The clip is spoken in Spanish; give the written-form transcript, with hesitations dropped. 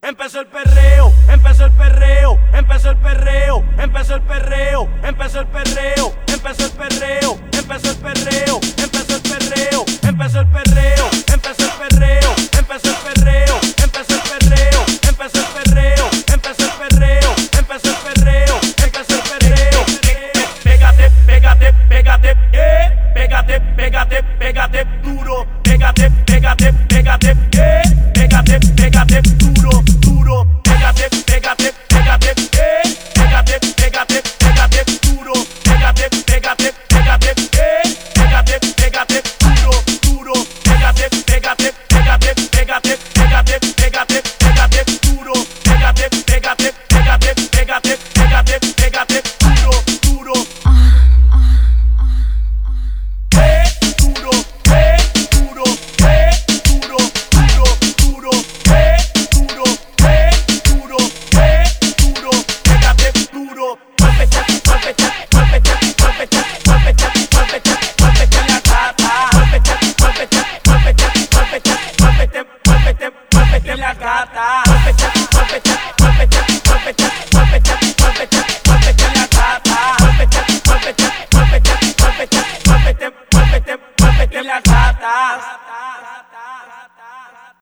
Empezó el perreo, empezó el perreo, empezó el perreo, empezó el perreo, empezó el perreo, empezó el perreo, empezó el perreo, empezó el perreo, empezó el perreo.